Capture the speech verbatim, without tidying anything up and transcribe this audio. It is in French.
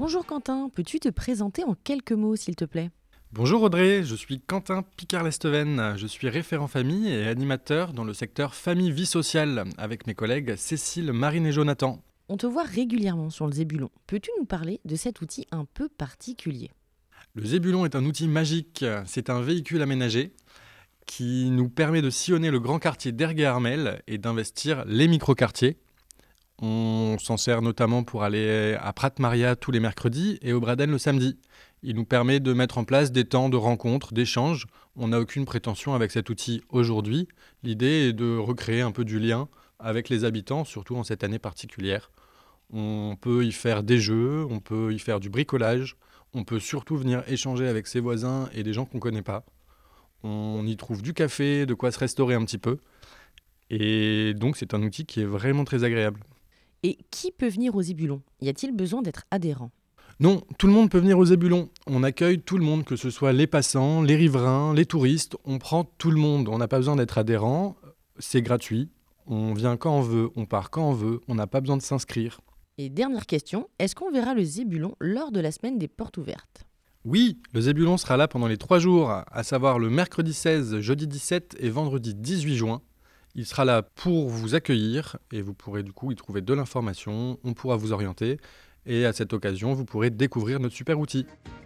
Bonjour Quentin, peux-tu te présenter en quelques mots s'il te plaît? Bonjour Audrey, je suis Quentin Picard-Lesteven, je suis référent famille et animateur dans le secteur famille-vie sociale avec mes collègues Cécile, Marine et Jonathan. On te voit régulièrement sur le Zébulon. Peux-tu nous parler de cet outil un peu particulier? Le Zébulon est un outil magique, c'est un véhicule aménagé qui nous permet de sillonner le grand quartier d'Ergué-Armel et d'investir les micro-quartiers. On s'en sert notamment pour aller à Prat-Maria tous les mercredis et au Braden le samedi. Il nous permet de mettre en place des temps de rencontres, d'échanges. On n'a aucune prétention avec cet outil aujourd'hui. L'idée est de recréer un peu du lien avec les habitants, surtout en cette année particulière. On peut y faire des jeux, on peut y faire du bricolage, on peut surtout venir échanger avec ses voisins et des gens qu'on ne connaît pas. On y trouve du café, de quoi se restaurer un petit peu. Et donc c'est un outil qui est vraiment très agréable. Et qui peut venir au Zébulon? Y a-t-il besoin d'être adhérent? Non, tout le monde peut venir aux Zébulons. On accueille tout le monde, que ce soit les passants, les riverains, les touristes. On prend tout le monde. On n'a pas besoin d'être adhérent. C'est gratuit. On vient quand on veut, on part quand on veut. On n'a pas besoin de s'inscrire. Et dernière question, est-ce qu'on verra le Zébulon lors de la semaine des portes ouvertes? Oui, le Zébulon sera là pendant les trois jours, à savoir le mercredi seize, jeudi dix-sept et vendredi dix-huit juin. Il sera là pour vous accueillir et vous pourrez du coup y trouver de l'information. On pourra vous orienter. Et à cette occasion, vous pourrez découvrir notre super outil.